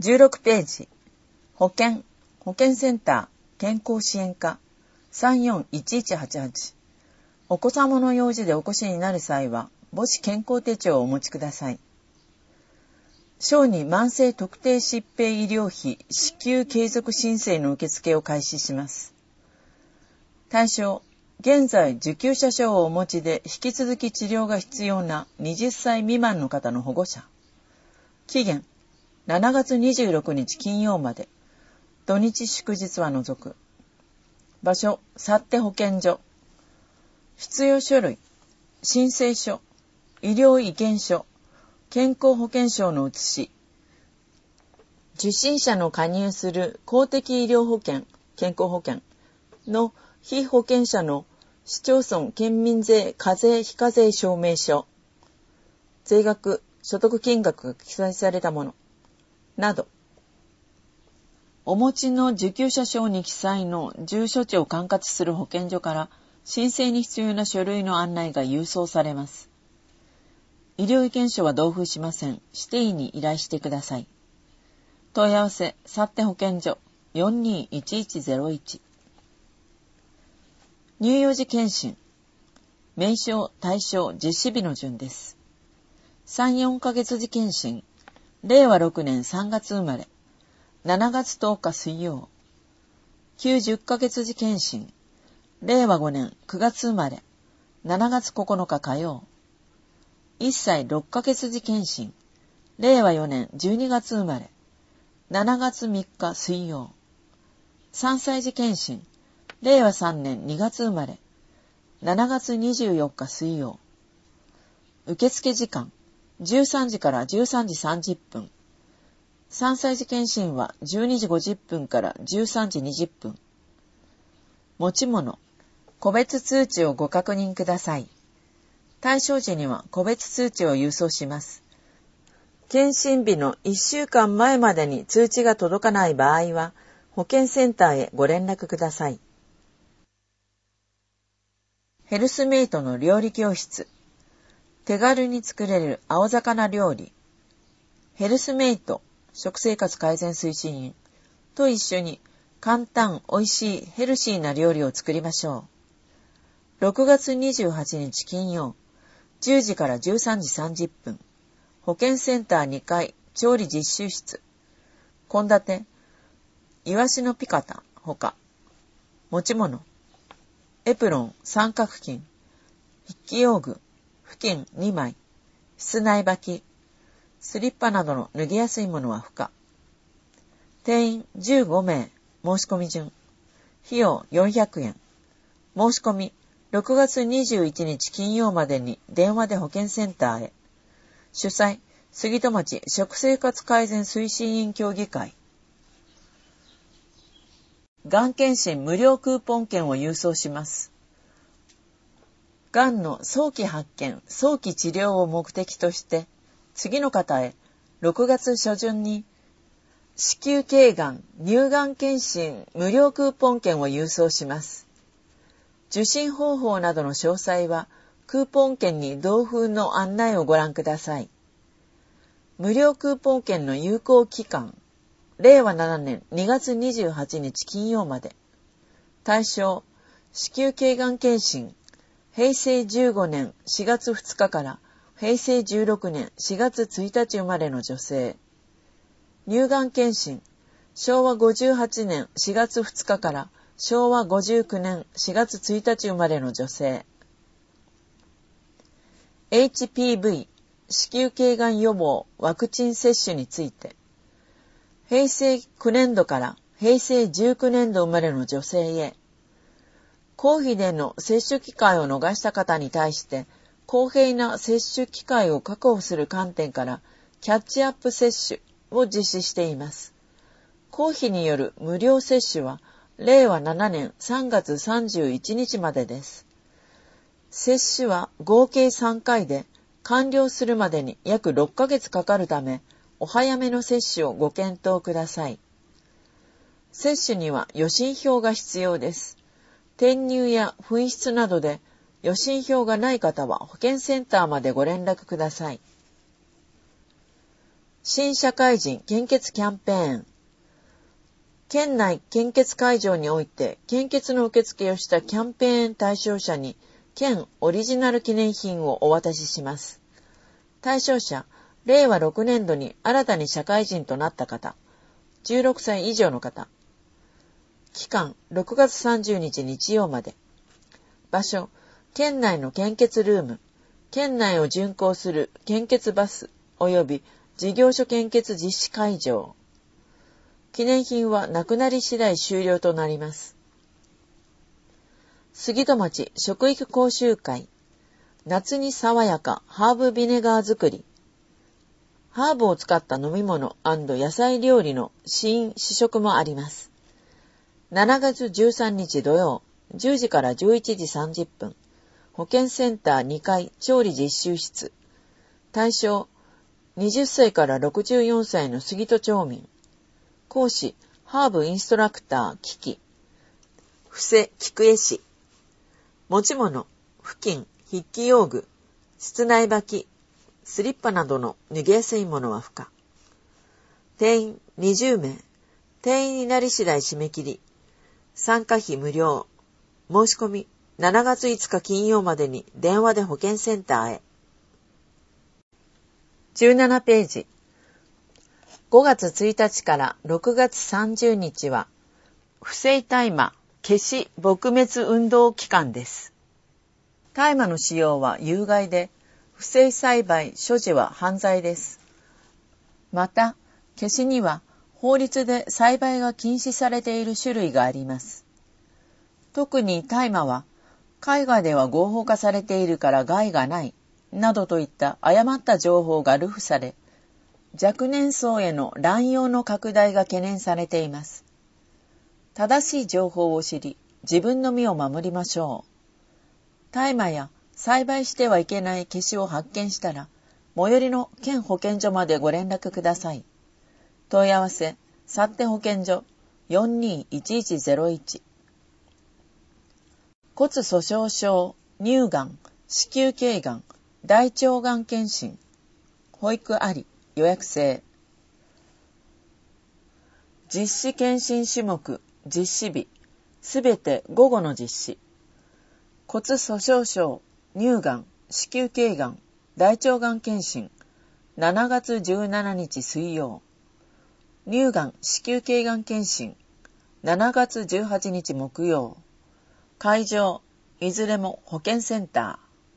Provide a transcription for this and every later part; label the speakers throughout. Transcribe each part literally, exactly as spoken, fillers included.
Speaker 1: じゅうろくページ、保険、保健センター、健康支援課、さんよんいちいちはちはち。お子様の用事でお越しになる際は、母子健康手帳をお持ちください。小児慢性特定疾病医療費支給継続申請の受付を開始します。対象、現在受給者証をお持ちで引き続き治療が必要なはたち未満の方の保護者。期限、しちがつにじゅうろくにち金曜まで。土日祝日は除く。場所、幸手保健所。必要書類、申請書、医療意見書、健康保険証の写し、受診者の加入する公的医療保険、健康保険の被保険者の市町村県民税課税非課税証明書、税額、所得金額が記載されたもの、など、お持ちの受給者証に記載の住所地を管轄する保健所から申請に必要な書類の案内が郵送されます。医療意見書は同封しません。指定医に依頼してください。問い合わせ、幸手保健所 よんにーいちいちゼロいち。乳幼児検診、名称、対象、実施日の順です。さん、よんかげつ時検診、れいわろくねんさんがつ生まれ、しちがつとおか水曜。きゅう、じゅっかげつ時検診、れいわごねんくがつ生まれ、しちがつここのか火曜。いっさいろっかげつ時検診、れいわよねんじゅうにがつ生まれ、しちがつみっか水曜。さんさい時検診、れいわさんねんにがつ生まれ、しちがつにじゅうよっか水曜。受付時間、じゅうさんじからじゅうさんじさんじゅっぷん。さんさい時検診はじゅうにじごじゅっぷんからじゅうさんじにじゅっぷん。持ち物、個別通知をご確認ください。対象時には個別通知を郵送します。検診日のいっしゅうかんまえまでに通知が届かない場合は、保健センターへご連絡ください。ヘルスメイトの料理教室。手軽に作れる青魚料理。ヘルスメイト食生活改善推進員と一緒に簡単、美味しい、ヘルシーな料理を作りましょう。ろくがつにじゅうはちにち金曜、じゅうじからじゅうさんじさんじゅっぷん。保健センターにかい、調理実習室。献立、イワシのピカタ、ほか。持ち物、エプロン、三角巾、筆記用具、布巾にまい、室内履き、スリッパなどの脱ぎやすいものは不可。定員じゅうごめい、申し込み順。費用よんひゃくえん。申し込み、ろくがつにじゅういちにち金曜までに電話で保健センターへ。主催、杉戸町食生活改善推進員協議会。がん検診無料クーポン券を郵送します。がんの早期発見、早期治療を目的として、次の方へろくがつしょじゅんに子宮頸がん、乳がん検診無料クーポン券を郵送します。受診方法などの詳細はクーポン券に同封の案内をご覧ください。無料クーポン券の有効期間、れいわななねんにがつにじゅうはちにち金曜まで。対象、子宮頸がん検診、へいせいじゅうごねんしがつふつかからへいせいじゅうろくねんしがつついたち生まれの女性。乳がん検診、しょうわごじゅうはちねんしがつふつかからしょうわごじゅうきゅうねんしがつついたち生まれの女性。エイチピーブイ、子宮頸がん予防ワクチン接種について。へいせいきゅうねんどからへいせいじゅうきゅうねんど生まれの女性へ。公費での接種機会を逃した方に対して、公平な接種機会を確保する観点から、キャッチアップ接種を実施しています。公費による無料接種は、れいわななねんさんがつさんじゅういちにちまでです。接種は合計さんかいで、完了するまでに約ろっかげつかかるため、お早めの接種をご検討ください。接種には予診票が必要です。転入や紛失などで予診票がない方は保健センターまでご連絡ください。 新社会人献血キャンペーン。県内献血会場において献血の受付をしたキャンペーン対象者に県オリジナル記念品をお渡しします。対象者、れいわろくねんどに新たに社会人となった方、じゅうろくさい以上の方。期間、ろくがつさんじゅうにち日曜まで。場所、県内の献血ルーム、県内を巡行する献血バス及び事業所献血実施会場。記念品はなくなり次第終了となります。杉戸町食育講習会。夏に爽やかハーブビネガー作り。ハーブを使った飲み物&野菜料理の試飲試食もあります。しちがつじゅうさんにち土曜、じゅうじからじゅういちじさんじゅっぷん。保健センターにかい調理実習室。対象、はたちからろくじゅうよんさいの杉戸町民。講師、ハーブインストラクター、キキ。布施、菊江市。持ち物、布巾、筆記用具、室内履き、スリッパなどの脱ぎやすいものは不可。定員にじゅうめい。定員になり次第締め切り。参加費無料。申し込み、しちがついつか金曜までに電話で保健センターへ。じゅうななページ。ごがつついたちからろくがつさんじゅうにちは、不正大麻消し撲滅運動期間です。大麻の使用は有害で、不正栽培、所持は犯罪です。また、消しには法律で栽培が禁止されている種類があります。特に大麻は、海外では合法化されているから害がない、などといった誤った情報が流布され、若年層への乱用の拡大が懸念されています。正しい情報を知り、自分の身を守りましょう。大麻や栽培してはいけない消しを発見したら、最寄りの県保健所までご連絡ください。問い合わせ、幸手保健所 よんにーいちいちゼロいち。骨粗鬆症、乳がん、子宮頸がん、大腸がん検診、保育あり、予約制。実施検診種目、実施日、すべて午後の実施。骨粗鬆症、乳がん、子宮頸がん、大腸がん検診、しちがつじゅうしちにち水曜。乳がん、子宮頸がん検診、しちがつじゅうはちにち木曜。会場、いずれも保健センタ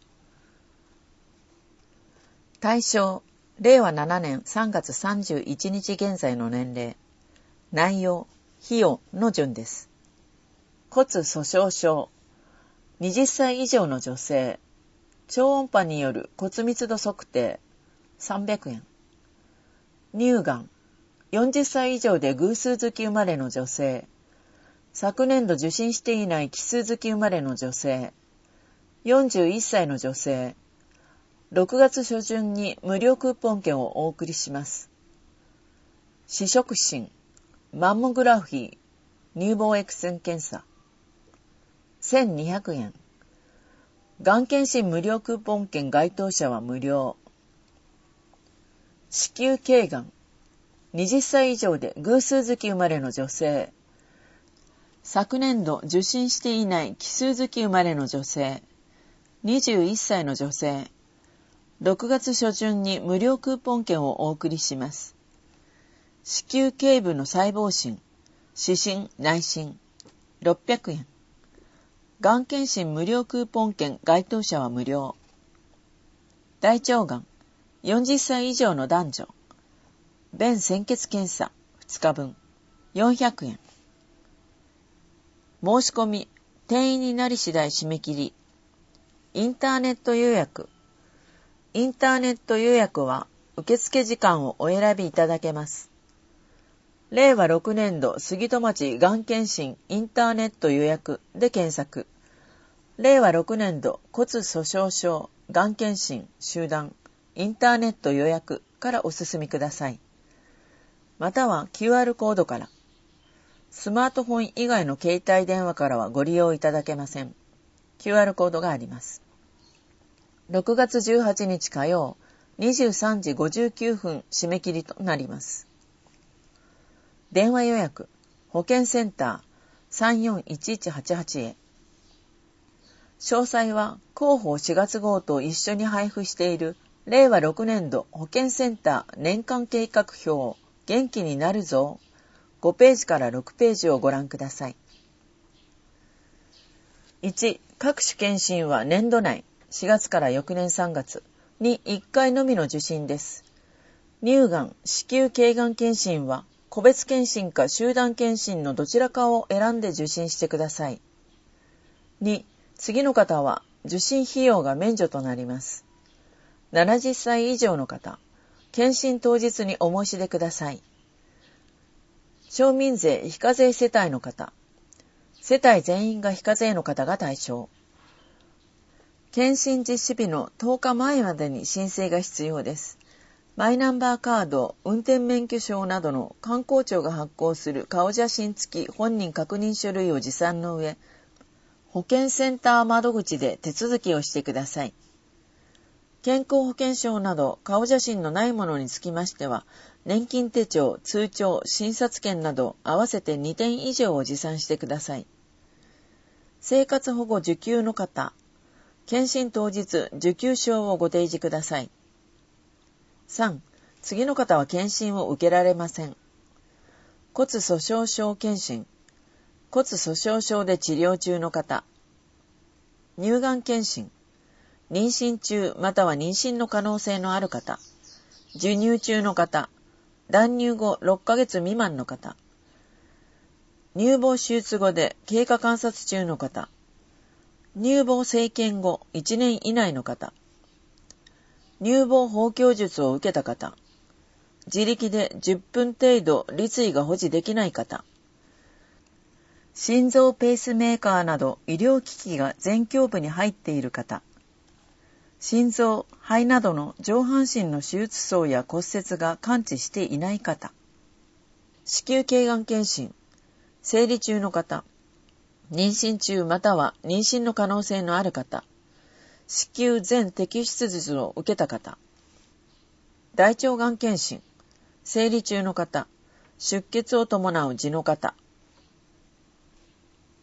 Speaker 1: ー。対象、れいわななねんさんがつさんじゅういちにち現在の年齢。内容、費用の順です。骨粗鬆症、はたち以上の女性、超音波による骨密度測定、さんびゃくえん。乳がん、よんじゅっさい以上で偶数月生まれの女性、昨年度受診していない奇数月生まれの女性、よんじゅういっさいの女性、ろくがつしょじゅんに無料クーポン券をお送りします。視触診、マンモグラフィー、乳房 X 線検査、せんにひゃくえん。がん検診無料クーポン券該当者は無料。子宮頸がん、はたち以上で偶数月生まれの女性、昨年度受診していない奇数月生まれの女性、にじゅういっさいの女性、ろくがつしょじゅんに無料クーポン券をお送りします。子宮頸部の細胞診、視診内診、ろっぴゃくえん。がん検診無料クーポン券該当者は無料。大腸がん、よんじゅっさい以上の男女、便潜血検査ふつかぶん、よんひゃくえん。申し込み、定員になり次第締め切り。インターネット予約。インターネット予約は受付時間をお選びいただけます。れいわろくねんど杉戸町がん検診インターネット予約で検索。れいわろくねんど骨粗鬆症がん検診集団インターネット予約からお進みください。または キューアール コードから。スマートフォン以外の携帯電話からはご利用いただけません。キューアール コードがあります。ろくがつじゅうはちにち火曜、 にじゅうさんじごじゅうきゅうふん締め切りとなります。電話予約、保健センター さんよんいちいちはちはち へ。詳細は広報しがつ号と一緒に配布しているれいわろくねんど保健センター年間計画表元気になるぞごページからろくページをご覧ください。いち. 各種検診は年度内しがつから翌年さんがつにいっかいのみの受診です。乳がん、子宮頸がん検診は個別検診か集団検診のどちらかを選んで受診してください。に. 次の方は受診費用が免除となります。ななじゅっさい以上の方、検診当日にお申し出ください。少民税非課税世帯の方、世帯全員が非課税の方が対象。検診実施日のとおかまえまでに申請が必要です。マイナンバーカード、運転免許証などの観光庁が発行する顔写真付き本人確認書類を持参の上、保健センター窓口で手続きをしてください。健康保険証など顔写真のないものにつきましては、年金手帳、通帳、診察券など合わせてにてん以上を持参してください。生活保護受給の方、検診当日受給証をご提示ください。さん. 次の方は検診を受けられません。骨粗鬆症検診、骨粗鬆症で治療中の方、乳がん検診、妊娠中または妊娠の可能性のある方、授乳中の方、断乳後ろっかげつ未満の方、乳房手術後で経過観察中の方、乳房生検後いちねん以内の方、乳房包協術を受けた方、自力でじゅっぷん程度立位が保持できない方、心臓ペースメーカーなど医療機器が全胸部に入っている方、心臓、肺などの上半身の手術層や骨折が完治していない方、子宮頸がん検診、生理中の方、妊娠中または妊娠の可能性のある方、子宮全摘出術を受けた方、大腸がん検診、生理中の方、出血を伴う痔の方、